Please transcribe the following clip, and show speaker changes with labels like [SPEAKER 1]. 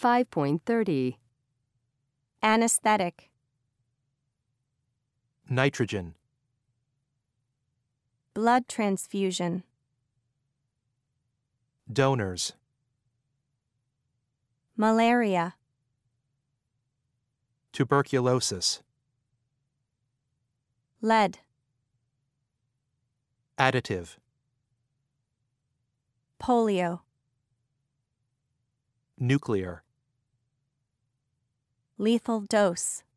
[SPEAKER 1] 5.30.
[SPEAKER 2] Anesthetic.
[SPEAKER 3] Nitrogen.
[SPEAKER 2] Blood transfusion.
[SPEAKER 3] Donors.
[SPEAKER 2] Malaria.
[SPEAKER 3] Tuberculosis.
[SPEAKER 2] Lead.
[SPEAKER 3] Additive.
[SPEAKER 2] Polio.
[SPEAKER 3] Nuclear.
[SPEAKER 2] Lethal dose.